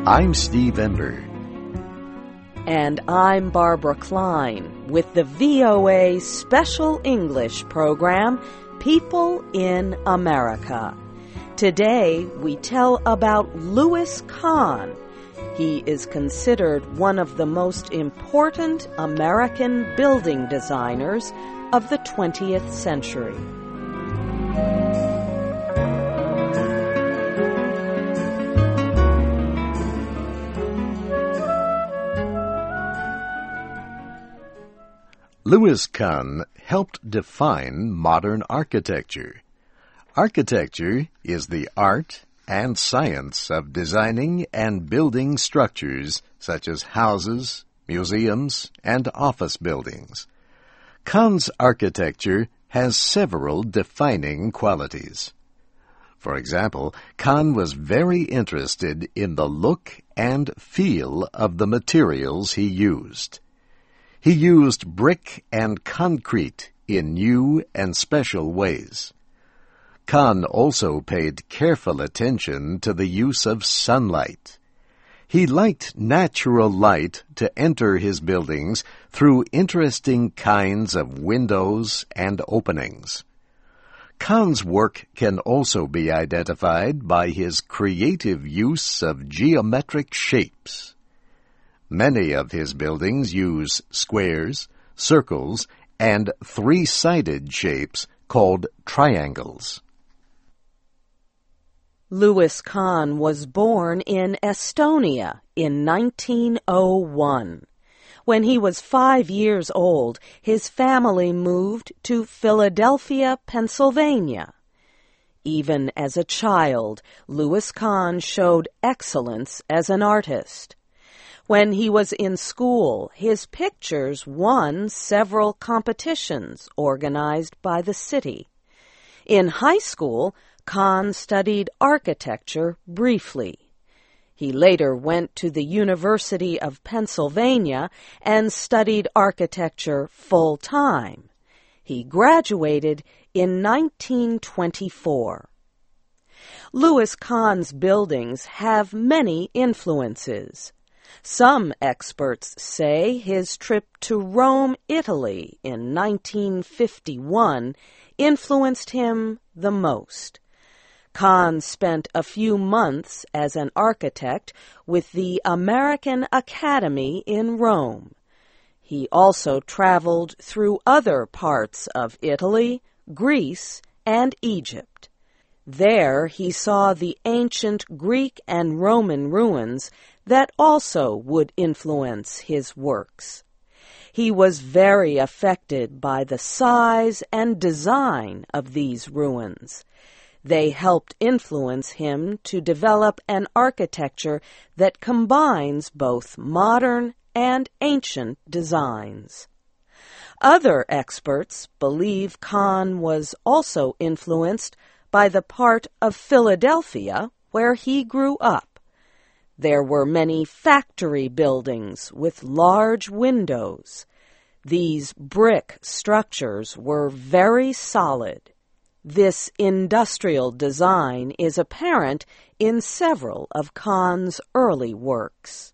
I'm Steve Ember. And I'm Barbara Klein with the VOA Special English program, People in America. Today, we tell about Louis Kahn. He is considered one of the most important American building designers of the 20th century. Louis Kahn helped define modern architecture. Architecture is the art and science of designing and building structures such as houses, museums, and office buildings. Kahn's architecture has several defining qualities. For example, Kahn was very interested in the look and feel of the materials he used. He used brick and concrete in new and special ways. Kahn also paid careful attention to the use of sunlight. He liked natural light to enter his buildings through interesting kinds of windows and openings. Kahn's work can also be identified by his creative use of geometric shapes. Many of his buildings use squares, circles, and three-sided shapes called triangles. Louis Kahn was born in Estonia in 1901. When he was 5 years old, his family moved to Philadelphia, Pennsylvania. Even as a child, Louis Kahn showed excellence as an artist. When he was in school, his pictures won several competitions organized by the city. In high school, Kahn studied architecture briefly. He later went to the University of Pennsylvania and studied architecture full-time. He graduated in 1924. Louis Kahn's buildings have many influences. Some experts say his trip to Rome, Italy in 1951 influenced him the most. Kahn spent a few months as an architect with the American Academy in Rome. He also traveled through other parts of Italy, Greece, and Egypt. There he saw the ancient Greek and Roman ruins that also would influence his works. He was very affected by the size and design of these ruins. They helped influence him to develop an architecture that combines both modern and ancient designs. Other experts believe Kahn was also influenced by the part of Philadelphia where he grew up. There were many factory buildings with large windows. These brick structures were very solid. This industrial design is apparent in several of Kahn's early works.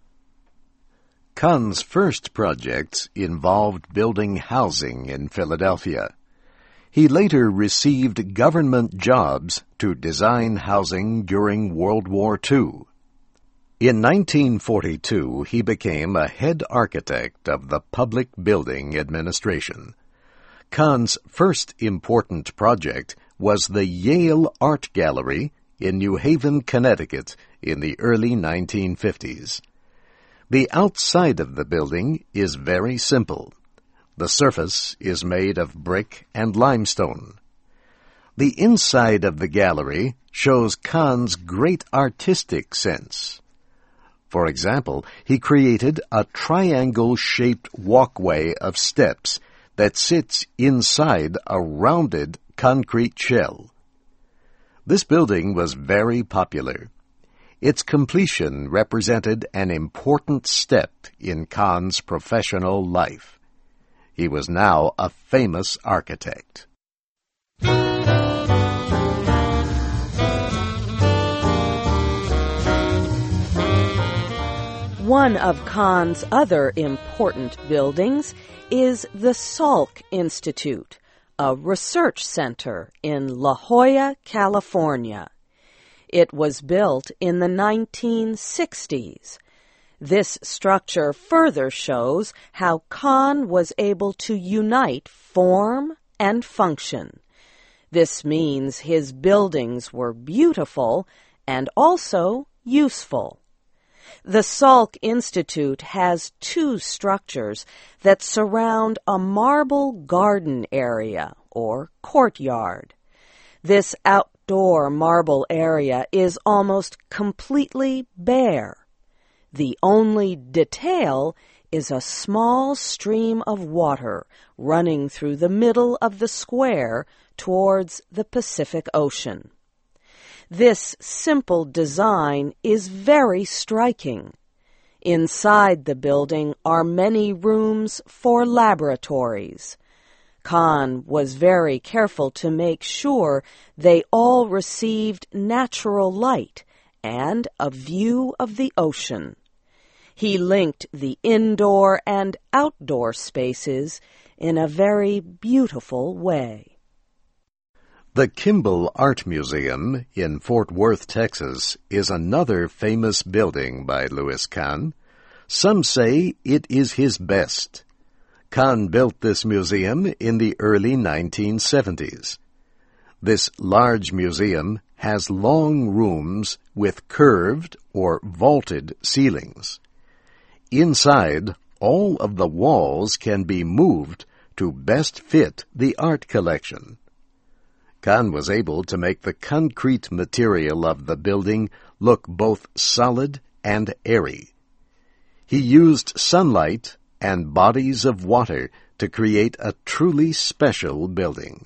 Kahn's first projects involved building housing in Philadelphia. He later received government jobs to design housing during World War II. In 1942, he became a head architect of the Public Building Administration. Kahn's first important project was the Yale Art Gallery in New Haven, Connecticut in the early 1950s. The outside of the building is very simple. The surface is made of brick and limestone. The inside of the gallery shows Kahn's great artistic sense. For example, he created a triangle-shaped walkway of steps that sits inside a rounded concrete shell. This building was very popular. Its completion represented an important step in Kahn's professional life. He was now a famous architect. One of Khan's other important buildings is the Salk Institute, a research center in La Jolla, California. It was built in the 1960s. This structure further shows how Khan was able to unite form and function. This means his buildings were beautiful and also useful. The Salk Institute has two structures that surround a marble garden area, or courtyard. This outdoor marble area is almost completely bare. The only detail is a small stream of water running through the middle of the square towards the Pacific Ocean. This simple design is very striking. Inside the building are many rooms for laboratories. Khan was very careful to make sure they all received natural light and a view of the ocean. He linked the indoor and outdoor spaces in a very beautiful way. The Kimball Art Museum in Fort Worth, Texas, is another famous building by Louis Kahn. Some say it is his best. Kahn built this museum in the early 1970s. This large museum has long rooms with curved or vaulted ceilings. Inside, all of the walls can be moved to best fit the art collection. Kahn was able to make the concrete material of the building look both solid and airy. He used sunlight and bodies of water to create a truly special building.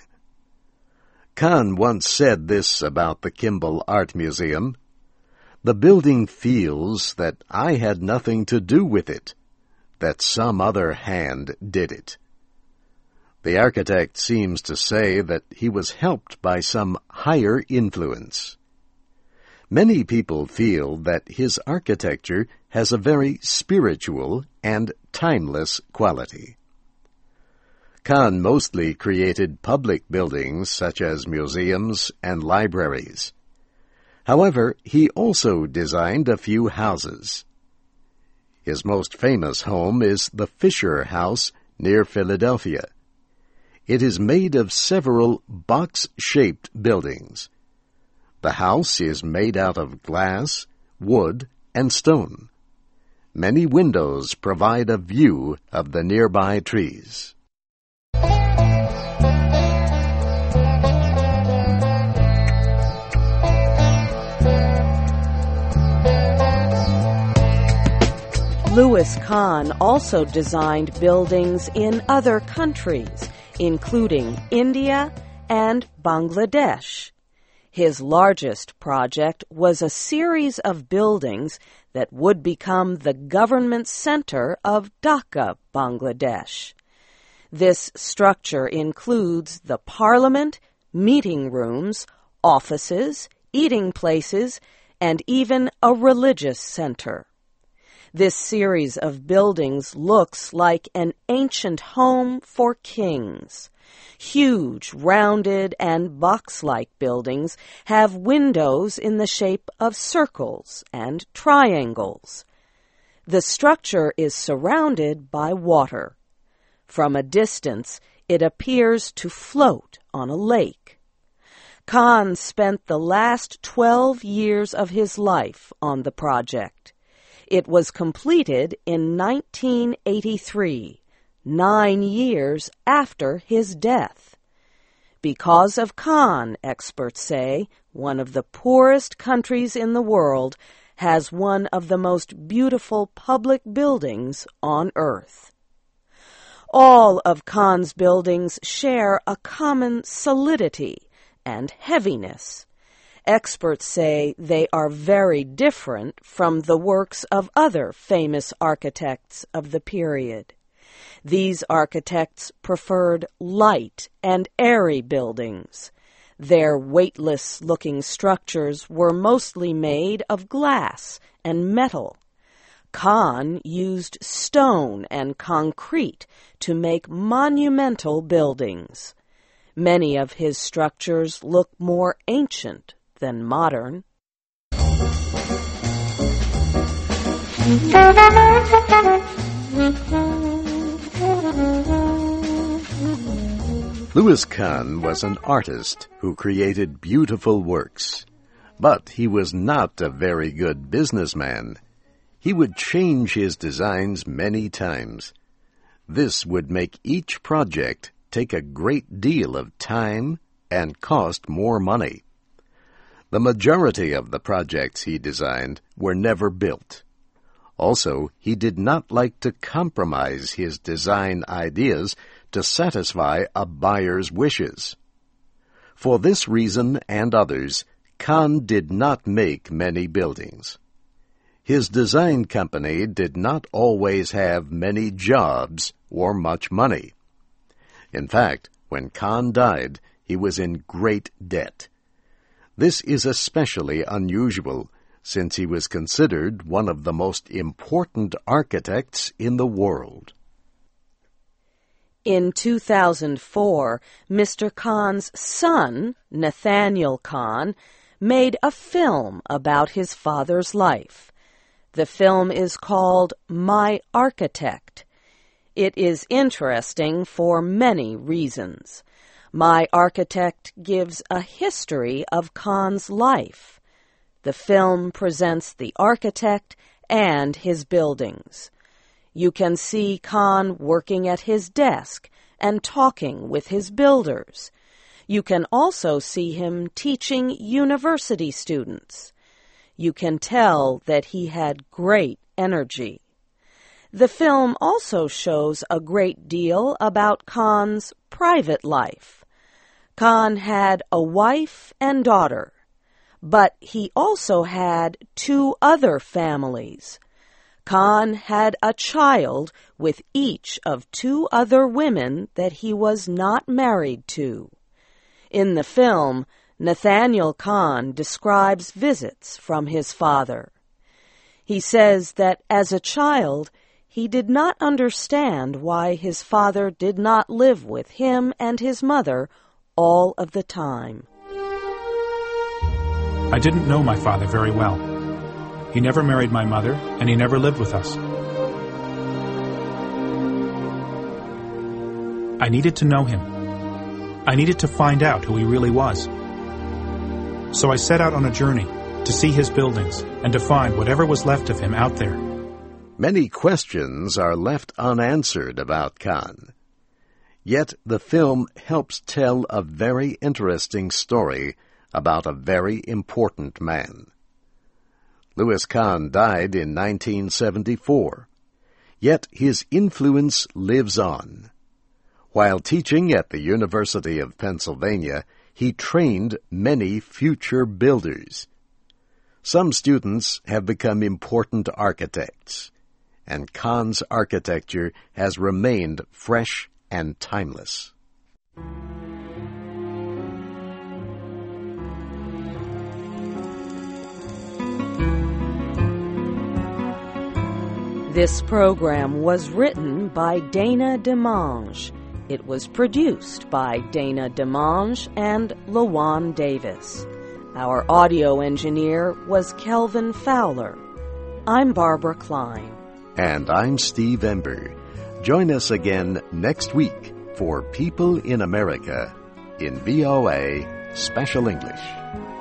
Kahn once said this about the Kimball Art Museum: "The building feels that I had nothing to do with it, that some other hand did it." The architect seems to say that he was helped by some higher influence. Many people feel that his architecture has a very spiritual and timeless quality. Kahn mostly created public buildings such as museums and libraries. However, he also designed a few houses. His most famous home is the Fisher House near Philadelphia. It is made of several box-shaped buildings. The house is made out of glass, wood, and stone. Many windows provide a view of the nearby trees. Louis Kahn also designed buildings in other countries, including India and Bangladesh. His largest project was a series of buildings that would become the government center of Dhaka, Bangladesh. This structure includes the parliament, meeting rooms, offices, eating places, and even a religious center. This series of buildings looks like an ancient home for kings. Huge, rounded, and box-like buildings have windows in the shape of circles and triangles. The structure is surrounded by water. From a distance, it appears to float on a lake. Kahn spent the last 12 years of his life on the project. It was completed in 1983, 9 years after his death. Because of Kahn, experts say, one of the poorest countries in the world has one of the most beautiful public buildings on earth. All of Kahn's buildings share a common solidity and heaviness. Experts say they are very different from the works of other famous architects of the period. These architects preferred light and airy buildings. Their weightless-looking structures were mostly made of glass and metal. Kahn used stone and concrete to make monumental buildings. Many of his structures look more ancient than modern. Louis Kahn was an artist who created beautiful works, but he was not a very good businessman. He would change his designs many times. This would make each project take a great deal of time and cost more money. The majority of the projects he designed were never built. Also, he did not like to compromise his design ideas to satisfy a buyer's wishes. For this reason and others, Kahn did not make many buildings. His design company did not always have many jobs or much money. In fact, when Kahn died, he was in great debt. This is especially unusual, since he was considered one of the most important architects in the world. In 2004, Mr. Kahn's son, Nathaniel Kahn, made a film about his father's life. The film is called My Architect. It is interesting for many reasons. My Architect gives a history of Kahn's life. The film presents the architect and his buildings. You can see Kahn working at his desk and talking with his builders. You can also see him teaching university students. You can tell that he had great energy. The film also shows a great deal about Kahn's private life. Kahn had a wife and daughter, but he also had 2 other families. Kahn had a child with each of 2 other women that he was not married to. In the film, Nathaniel Kahn describes visits from his father. He says that as a child, he did not understand why his father did not live with him and his mother all of the time. I didn't know my father very well. He never married my mother, and he never lived with us. I needed to know him. I needed to find out who he really was. So I set out on a journey to see his buildings and to find whatever was left of him out there. Many questions are left unanswered about Kahn. Yet the film helps tell a very interesting story about a very important man. Louis Kahn died in 1974, yet his influence lives on. While teaching at the University of Pennsylvania, he trained many future builders. Some students have become important architects, and Kahn's architecture has remained fresh and timeless. This program was written by Dana DeMange. It was produced by Dana DeMange and LaJuan Davis. Our audio engineer was Kelvin Fowler. I'm Barbara Klein. And I'm Steve Ember. Join us again next week for People in America in VOA Special English.